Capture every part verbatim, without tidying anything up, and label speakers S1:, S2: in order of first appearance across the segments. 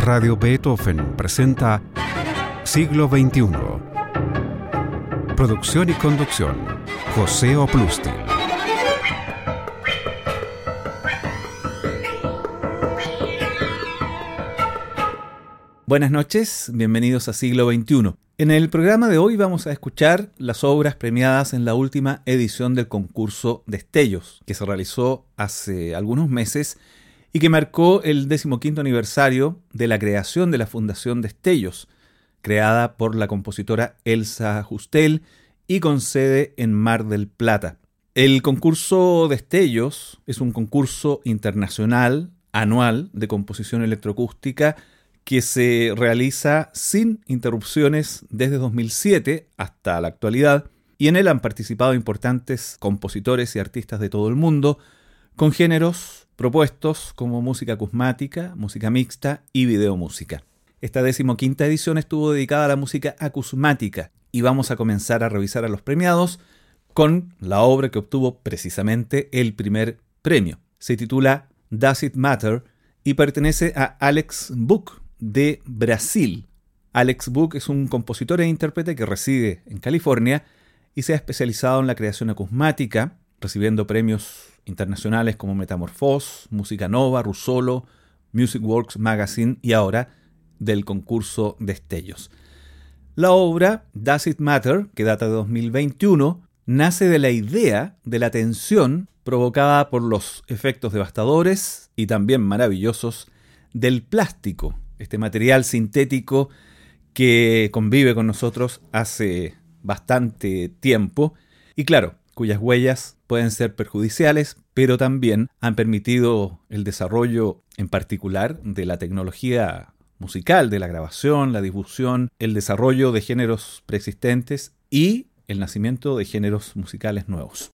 S1: Radio Beethoven presenta Siglo veintiuno. Producción y conducción, José Oplustil.
S2: Buenas noches, bienvenidos a Siglo veintiuno. En el programa de hoy vamos a escuchar las obras premiadas en la última edición del concurso Destellos, que se realizó hace algunos meses y que marcó el decimoquinto aniversario de la creación de la Fundación Destellos, creada por la compositora Elsa Justel y con sede en Mar del Plata. El concurso Destellos es un concurso internacional anual de composición electroacústica que se realiza sin interrupciones desde dos mil siete hasta la actualidad, y en él han participado importantes compositores y artistas de todo el mundo, con géneros propuestos como música acusmática, música mixta y videomúsica. Esta decimoquinta edición estuvo dedicada a la música acusmática, y vamos a comenzar a revisar a los premiados con la obra que obtuvo precisamente el primer premio. Se titula Does It Matter y pertenece a Alex Book, de Brasil. Alex Book es un compositor e intérprete que reside en California y se ha especializado en la creación acusmática, recibiendo premios internacionales como Metamorphose, Música Nova, Russolo, Music Works Magazine y ahora del concurso Destellos. La obra Does It Matter, que data de dos mil veintiuno, nace de la idea de la tensión provocada por los efectos devastadores y también maravillosos del plástico, este material sintético que convive con nosotros hace bastante tiempo y claro, cuyas huellas pueden ser perjudiciales, pero también han permitido el desarrollo en particular de la tecnología musical, de la grabación, la difusión, el desarrollo de géneros preexistentes y el nacimiento de géneros musicales nuevos.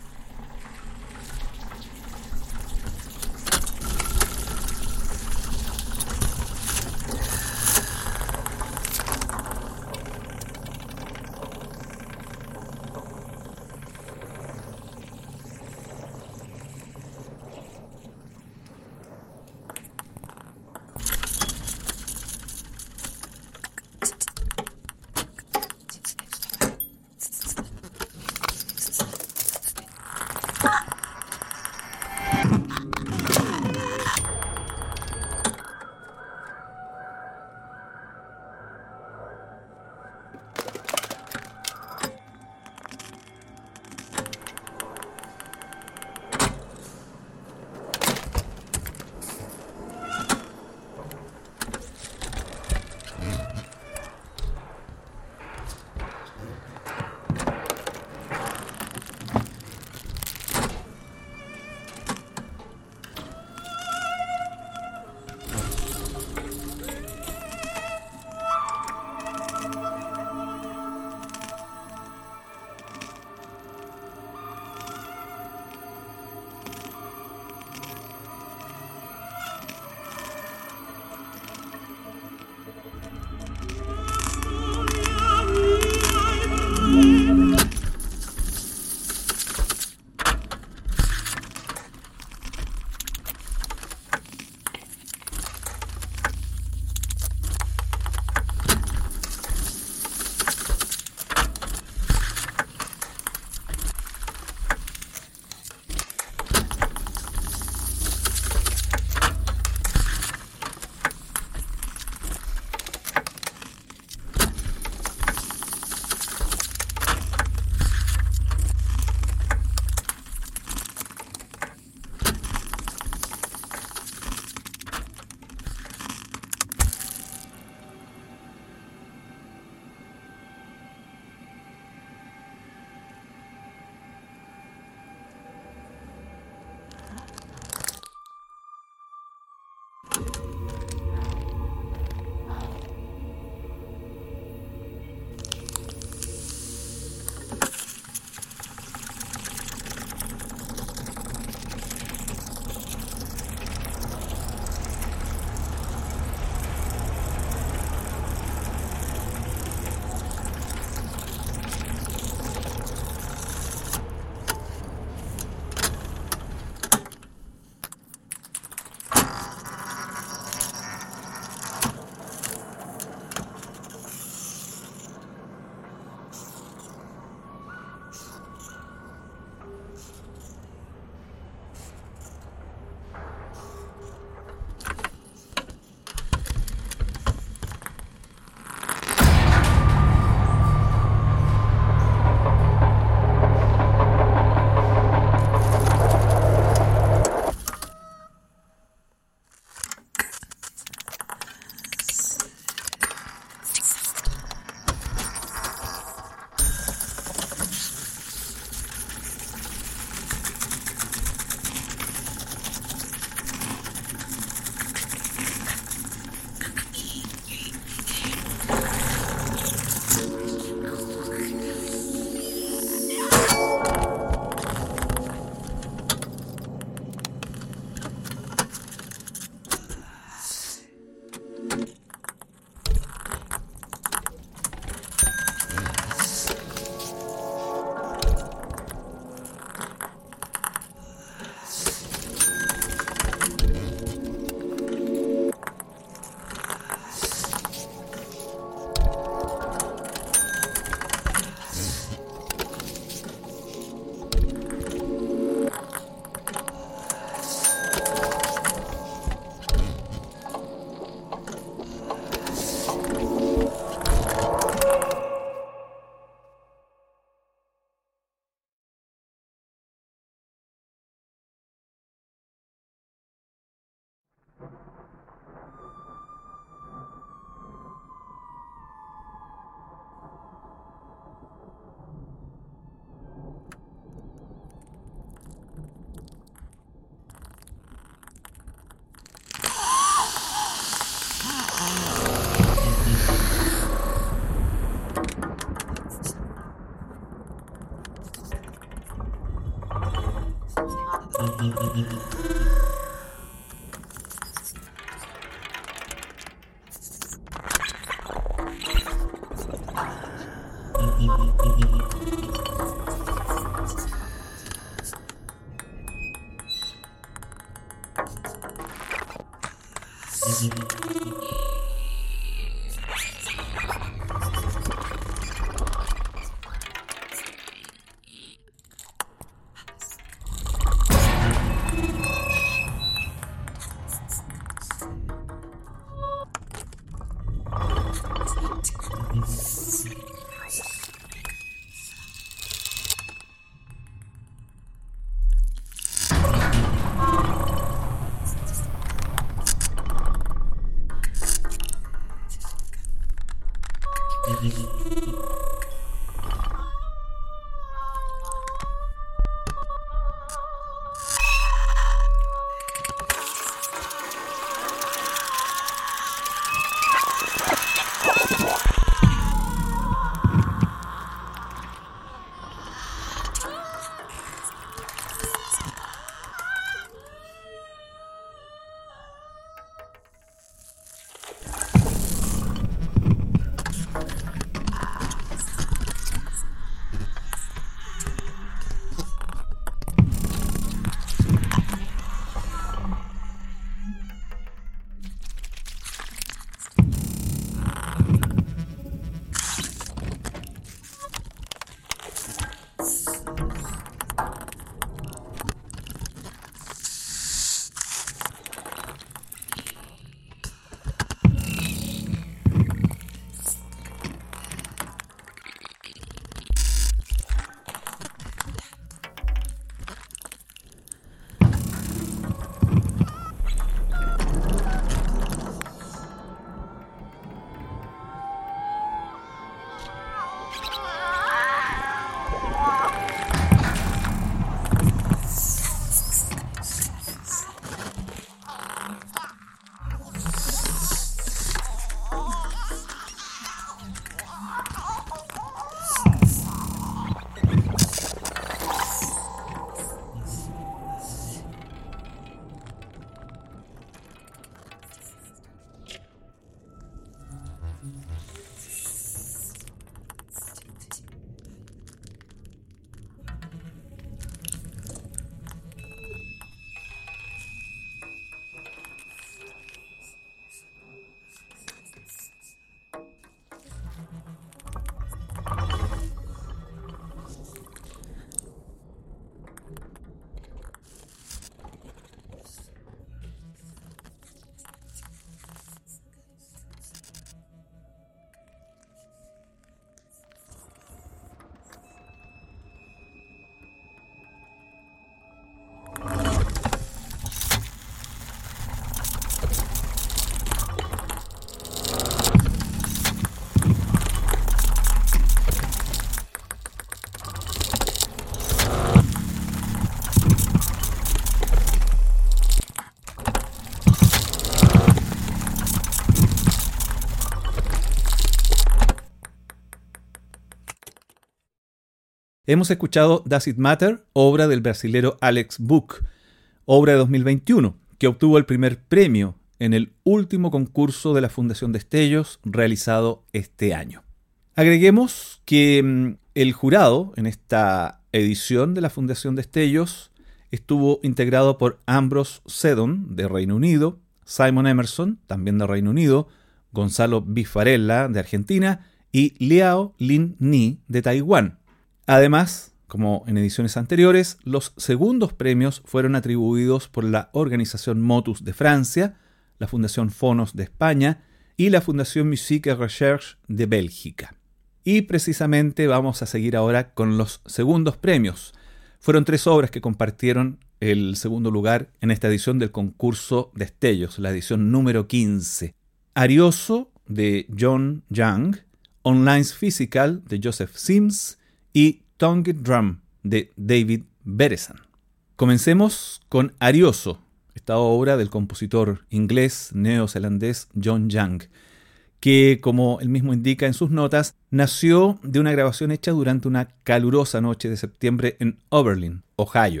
S2: Hemos escuchado Does It Matter, obra del brasilero Alex Book, obra de dos mil veintiuno, que obtuvo el primer premio en el último concurso de la Fundación Destellos realizado este año. Agreguemos que mmm, el jurado en esta edición de la Fundación Destellos estuvo integrado por Ambrose Seddon, de Reino Unido, Simon Emerson, también de Reino Unido, Gonzalo Bifarella, de Argentina, y Liao Lin Ni, de Taiwán. Además, como en ediciones anteriores, los segundos premios fueron atribuidos por la Organización Motus de Francia, la Fundación Fonos de España y la Fundación Musique et Recherche de Bélgica. Y precisamente vamos a seguir ahora con los segundos premios. Fueron tres obras que compartieron el segundo lugar en esta edición del concurso Destellos, la edición número quince. Arioso, de John Young, Online's Physical, de Joseph Sims, y Tongue Drum, de David Berezan. Comencemos con Arioso, esta obra del compositor inglés neozelandés John Young, que, como él mismo indica en sus notas, nació de una grabación hecha durante una calurosa noche de septiembre en Oberlin, Ohio.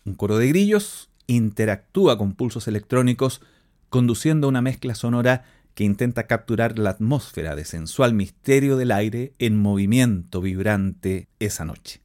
S2: Un coro de grillos interactúa con pulsos electrónicos, conduciendo a una mezcla sonora que intenta capturar la atmósfera de sensual misterio del aire en movimiento vibrante esa noche.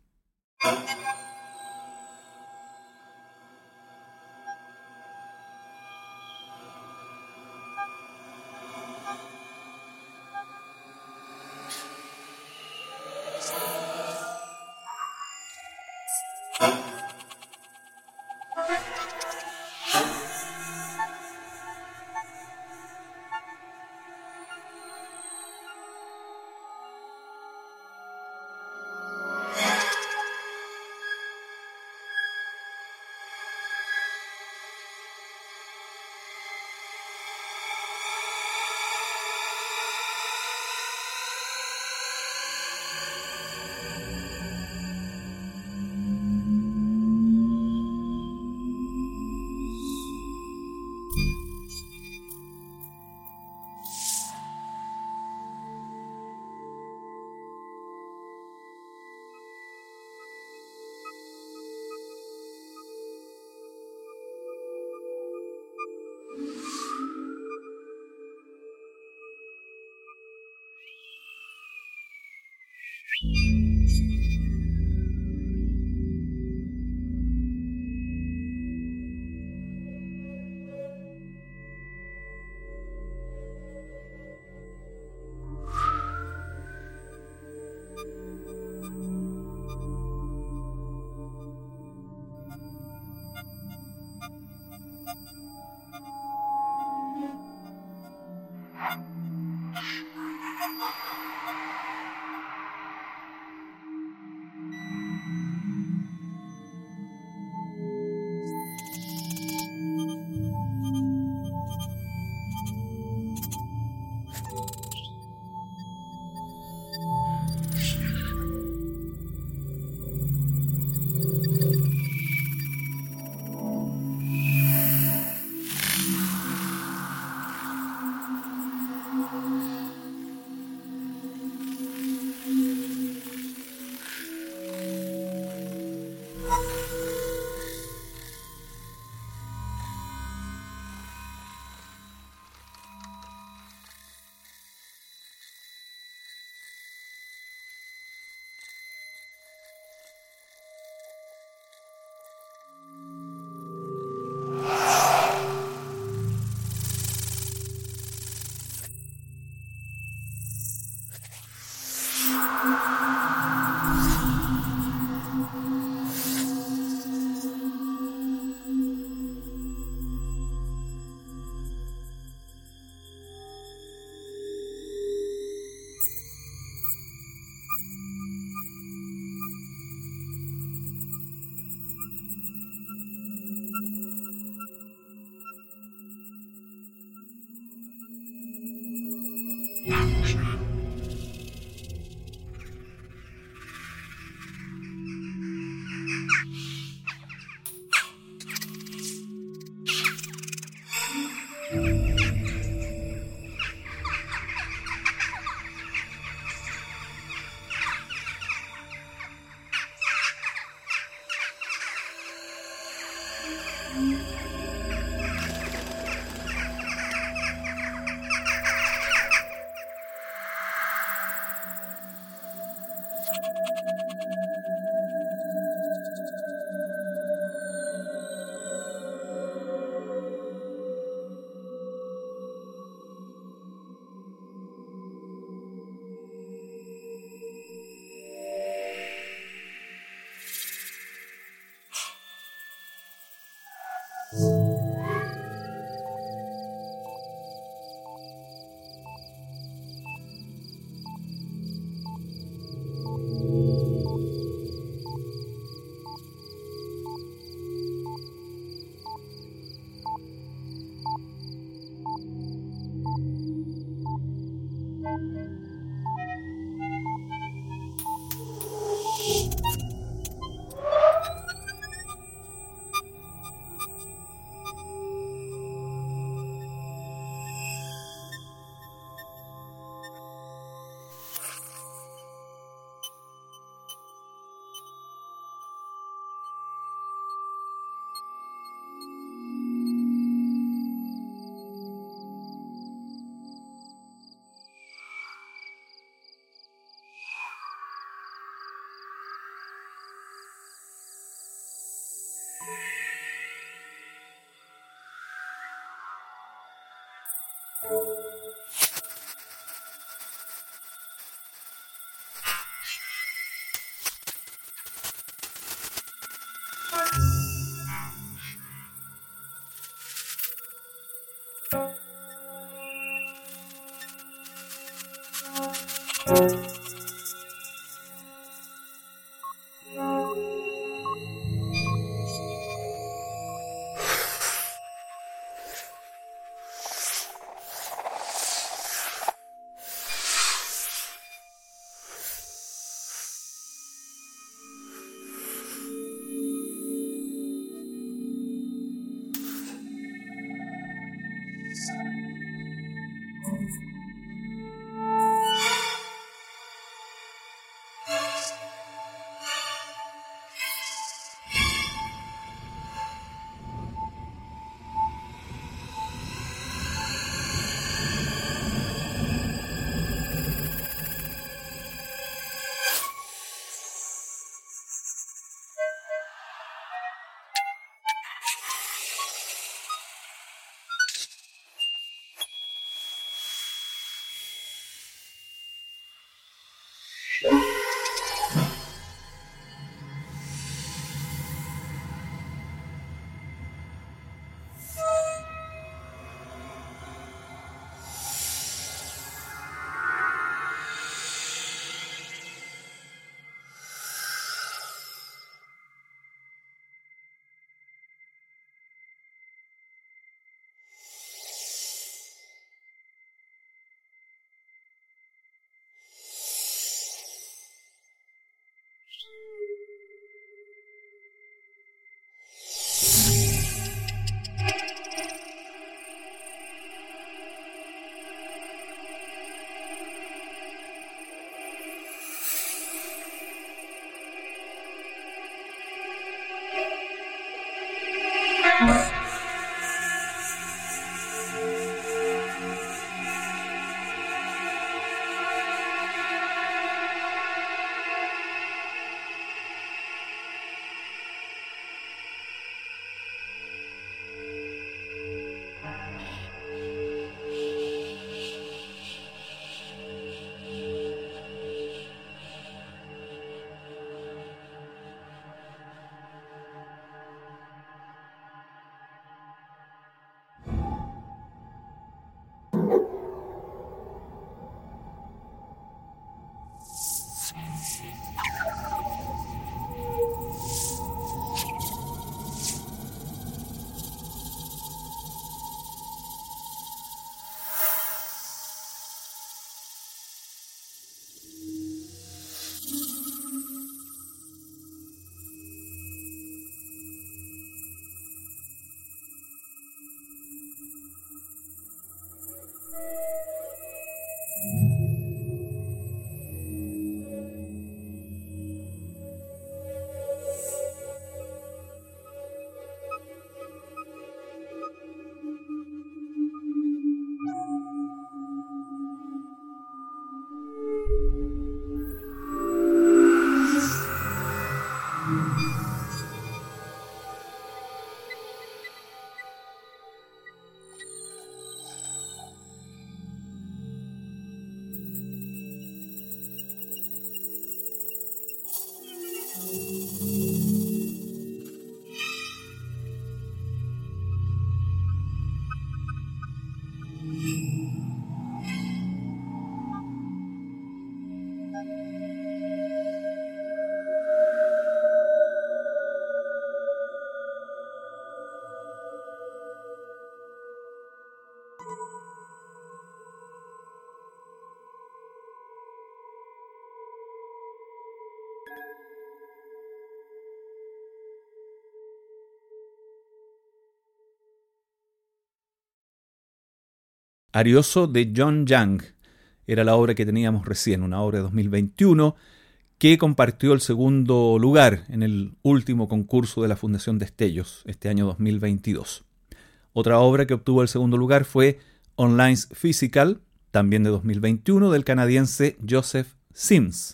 S2: Arioso de John Young era la obra que teníamos recién, una obra de dos mil veintiuno que compartió el segundo lugar en el último concurso de la Fundación Destellos este año dos mil veintidós. Otra obra que obtuvo el segundo lugar fue Online's Physical, también de dos mil veintiuno, del canadiense Joseph Sims,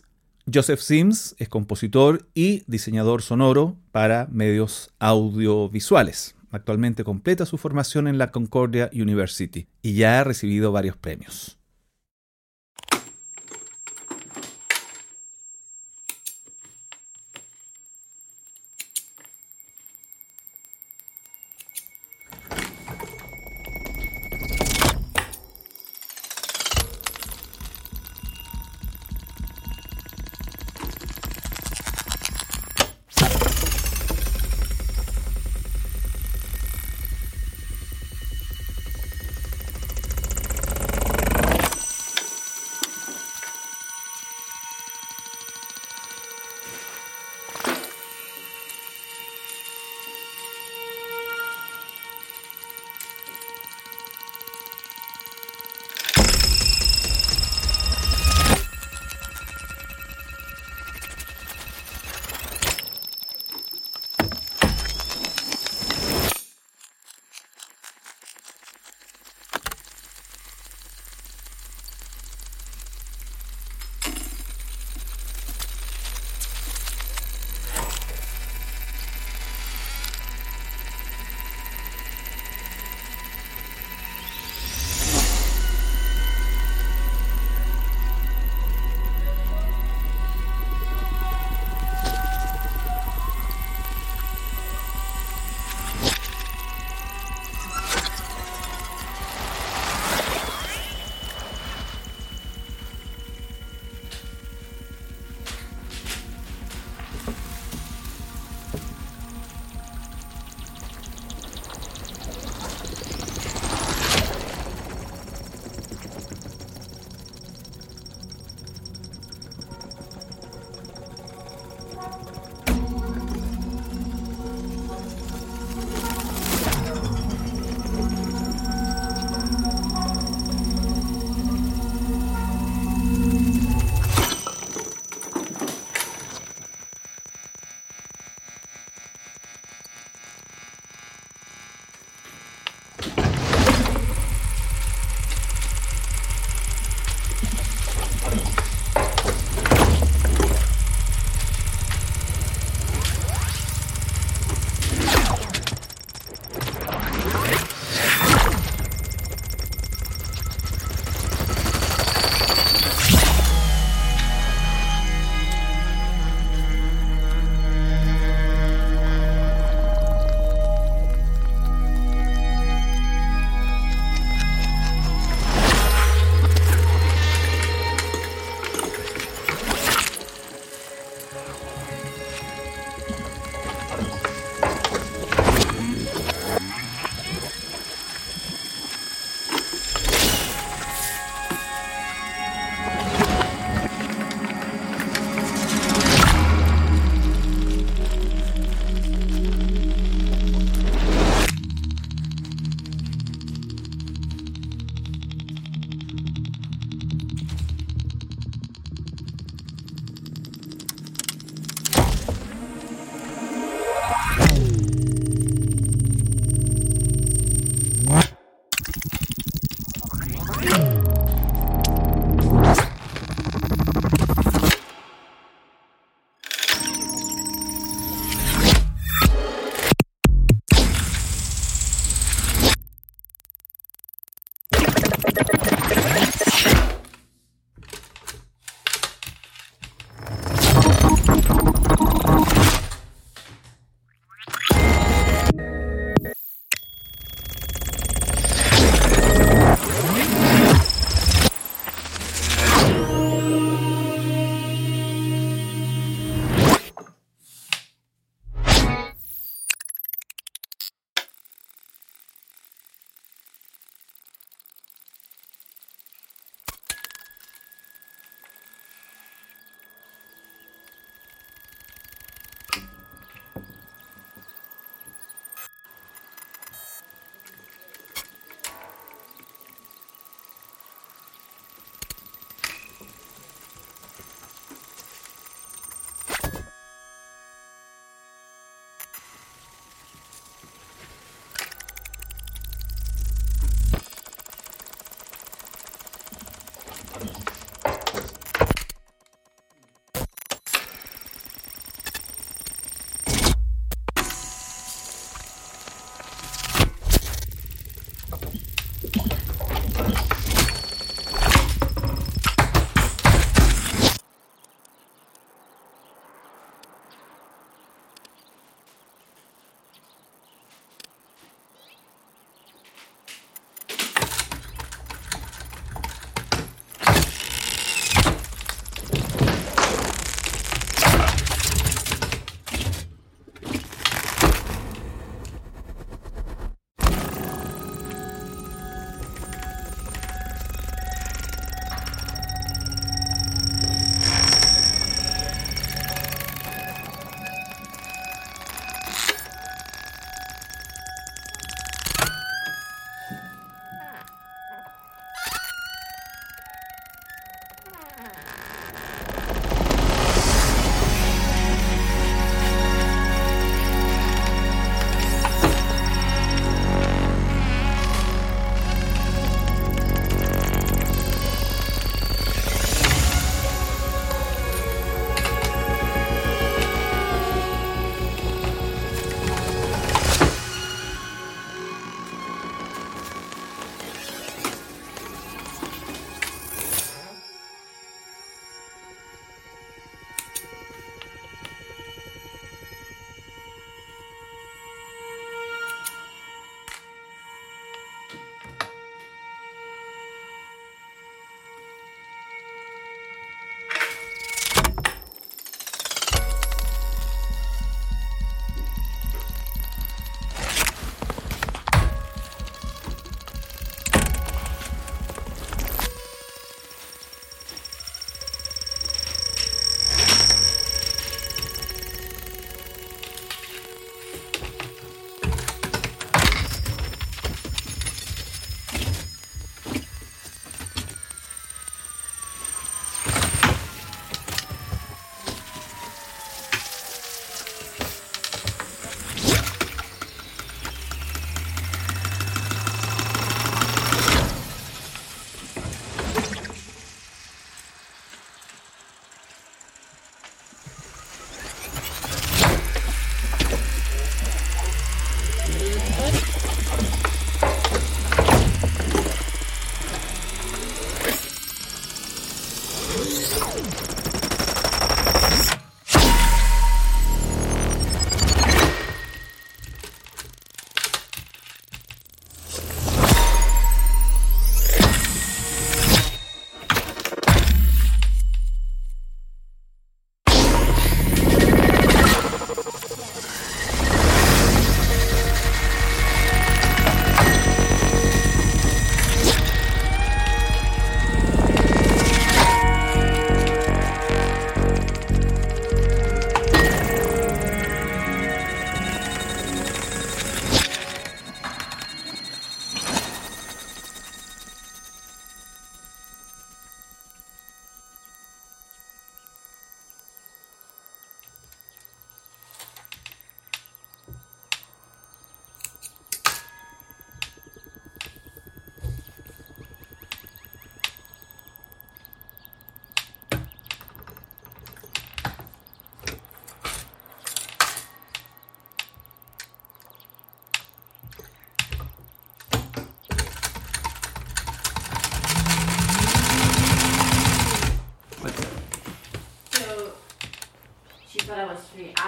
S2: Joseph Sims es compositor y diseñador sonoro para medios audiovisuales. Actualmente completa su formación en la Concordia University y ya ha recibido varios premios.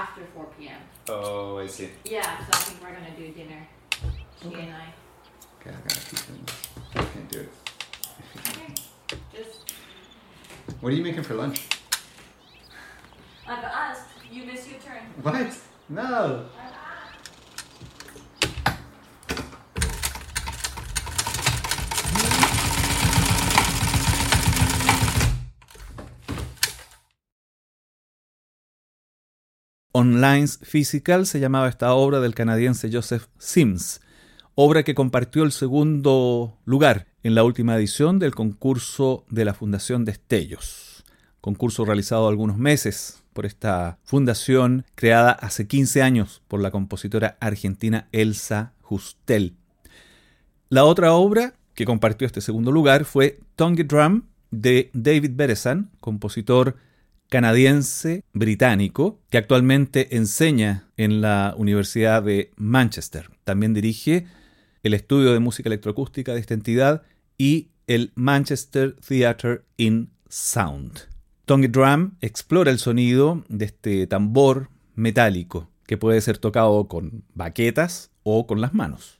S3: after four p.m.
S2: Oh, I see.
S3: Yeah, so I think we're going to do dinner, she
S2: Okay.
S3: and I.
S2: Okay, I gotta keep doing this. I can't do it.
S3: Okay, just,
S2: What are you making for lunch?
S3: I've asked, you miss your turn.
S2: What? No. On Lines Physical se llamaba esta obra del canadiense Joseph Sims, obra que compartió el segundo lugar en la última edición del concurso de la Fundación Destellos, concurso realizado algunos meses por esta fundación creada hace quince años por la compositora argentina Elsa Justel. La otra obra que compartió este segundo lugar fue Tongue Drum de David Berezan, compositor canadiense británico que actualmente enseña en la Universidad de Manchester. También dirige el estudio de música electroacústica de esta entidad y el Manchester Theatre in Sound. Tongue Drum explora el sonido de este tambor metálico que puede ser tocado con baquetas o con las manos.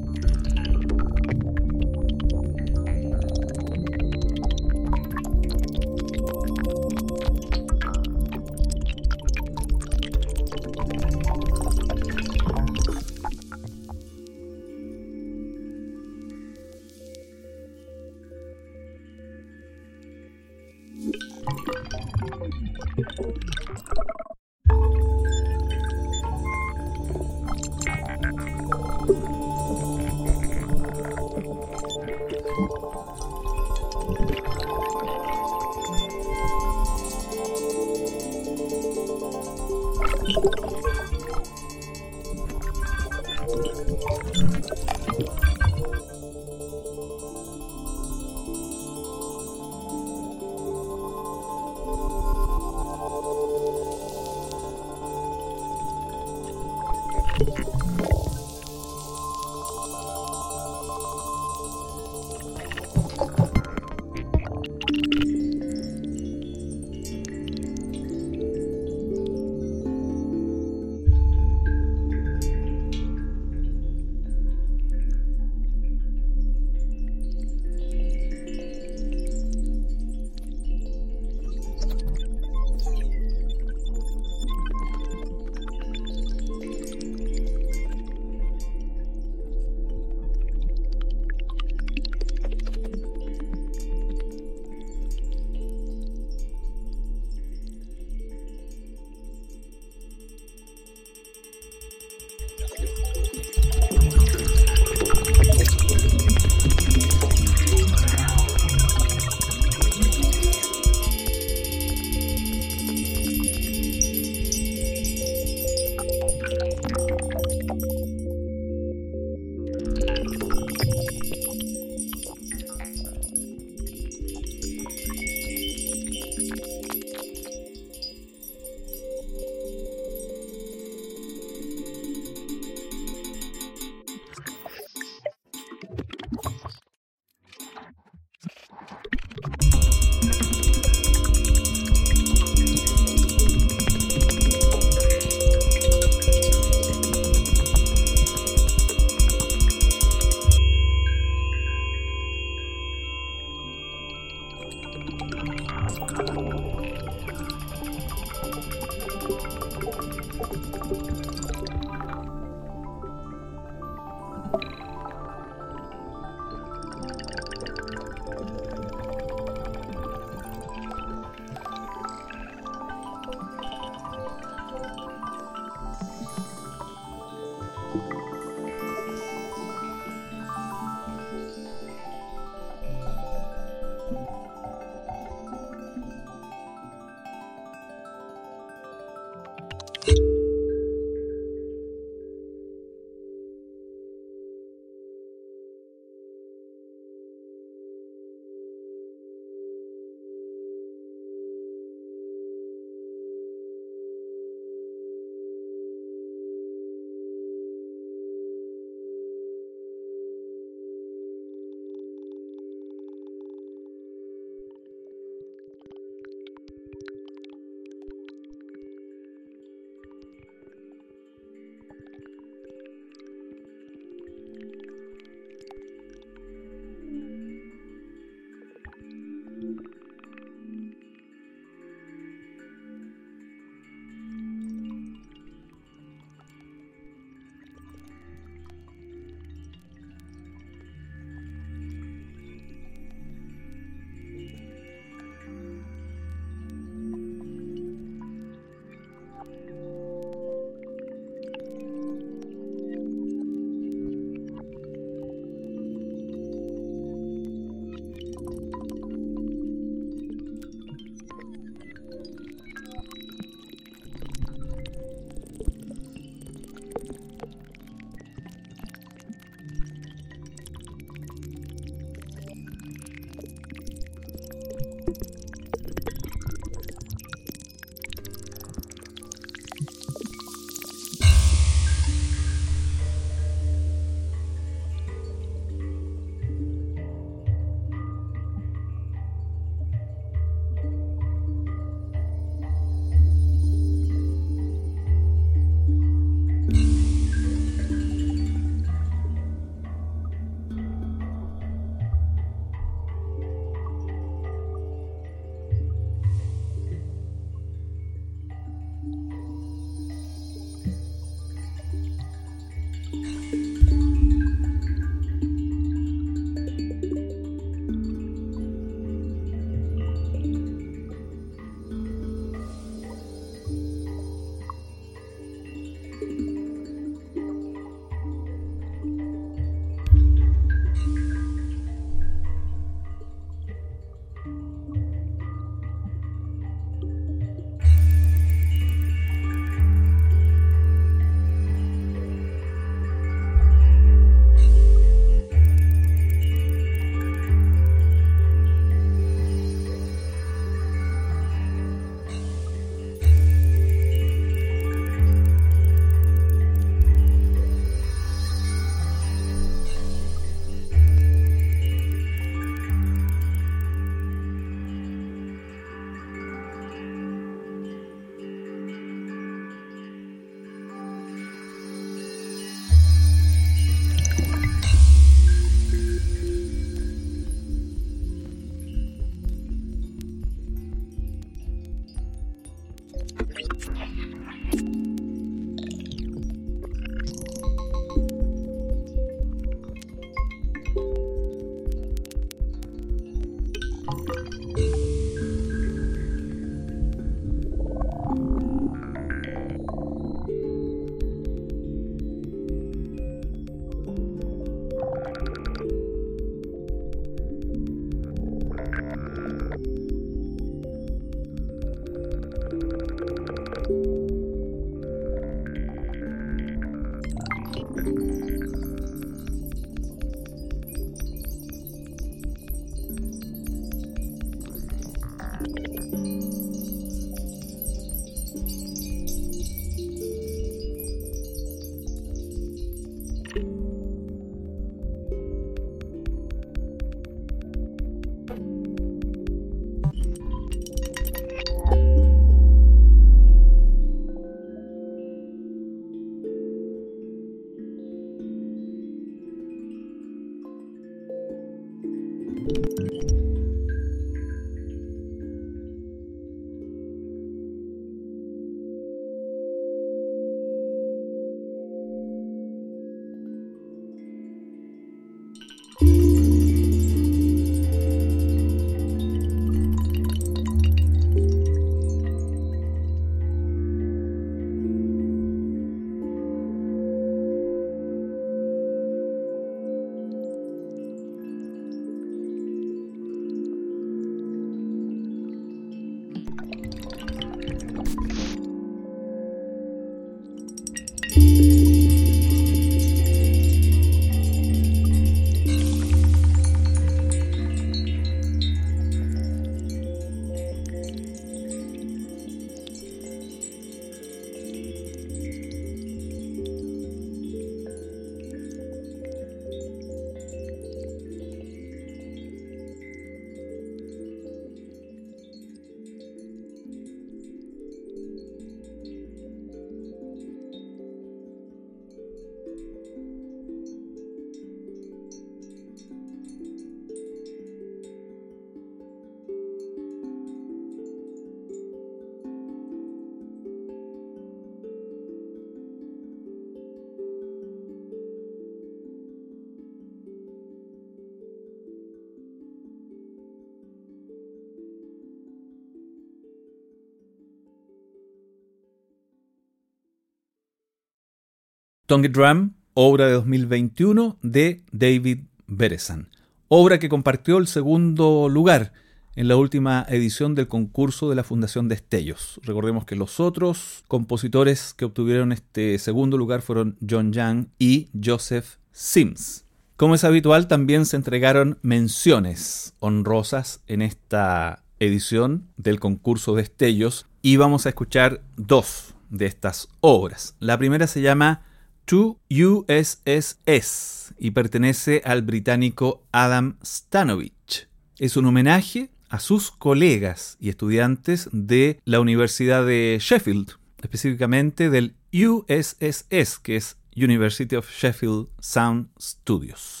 S2: Tongue Drum, obra de dos mil veintiuno de David Berezan. Obra que compartió el segundo lugar en la última edición del concurso de la Fundación Destellos. Recordemos que los otros compositores que obtuvieron este segundo lugar fueron John Young y Joseph Sims. Como es habitual, también se entregaron menciones honrosas en esta edición del concurso Destellos y vamos a escuchar dos de estas obras. La primera se llama To U S S S y pertenece al británico Adam Stanovich. Es un homenaje a sus colegas y estudiantes de la Universidad de Sheffield, específicamente del U S S S, que es University of Sheffield Sound Studios.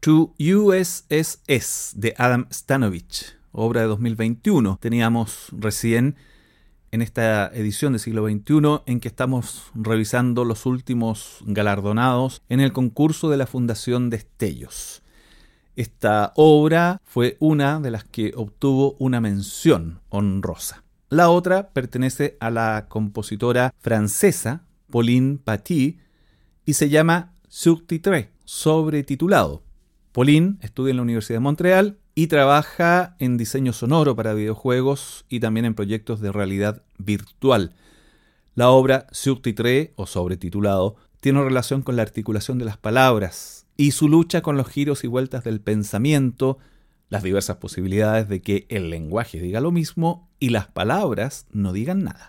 S2: To U S S S de Adam Stanovich, obra de dos mil veintiuno. Teníamos recién en esta edición de Siglo veintiuno en que estamos revisando los últimos galardonados en el concurso de la Fundación Destellos. Esta obra fue una de las que obtuvo una mención honrosa. La otra pertenece a la compositora francesa Pauline Paty y se llama Subtitré, sobretitulado. Pauline estudia en la Universidad de Montreal y trabaja en diseño sonoro para videojuegos y también en proyectos de realidad virtual. La obra Subtitré, o sobretitulado, tiene relación con la articulación de las palabras y su lucha con los giros y vueltas del pensamiento, las diversas posibilidades de que el lenguaje diga lo mismo y las palabras no digan nada.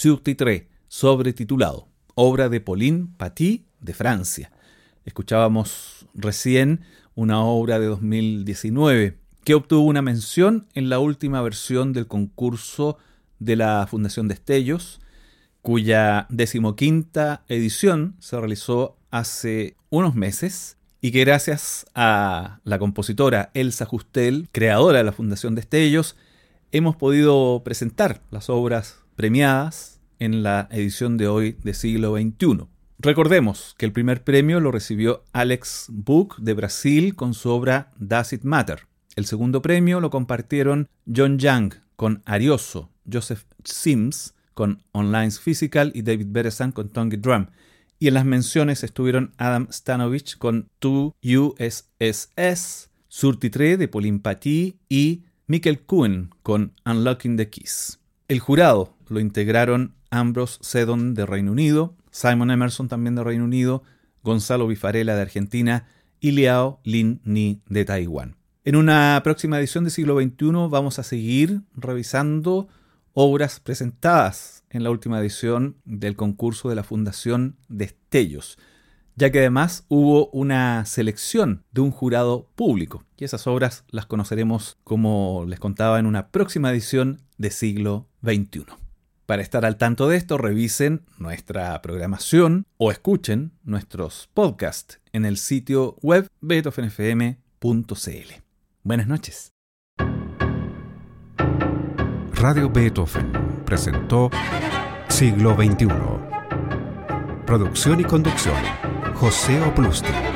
S2: Surtitré, sobretitulado, obra de Pauline Paty de Francia. Escuchábamos recién una obra de dos mil diecinueve que obtuvo una mención en la última versión del concurso de la Fundación Destellos, cuya decimoquinta edición se realizó hace unos meses y que gracias a la compositora Elsa Justel, creadora de la Fundación Destellos, hemos podido presentar las obras premiadas en la edición de hoy de Siglo veintiuno. Recordemos que el primer premio lo recibió Alex Book de Brasil con su obra Does It Matter. El segundo premio lo compartieron John Young con Arioso, Joseph Sims con Online Physical y David Beresan con Tongue Drum. Y en las menciones estuvieron Adam Stanovich con two U S S S, Surtitré de Pauline Paty y Mikkel Kuhn con Unlocking the Keys. El jurado lo integraron Ambrose Seddon de Reino Unido, Simon Emerson también de Reino Unido, Gonzalo Bifarella de Argentina y Liao Lin Ni de Taiwán. En una próxima edición de Siglo veintiuno vamos a seguir revisando obras presentadas en la última edición del concurso de la Fundación Destellos, ya que además hubo una selección de un jurado público, y esas obras las conoceremos, como les contaba, en una próxima edición de Siglo veintiuno. Para estar al tanto de esto, revisen nuestra programación o escuchen nuestros podcasts en el sitio web beethoven f m punto c l. Buenas noches.
S1: Radio Beethoven presentó Siglo veintiuno. Producción y conducción, José Oplusti.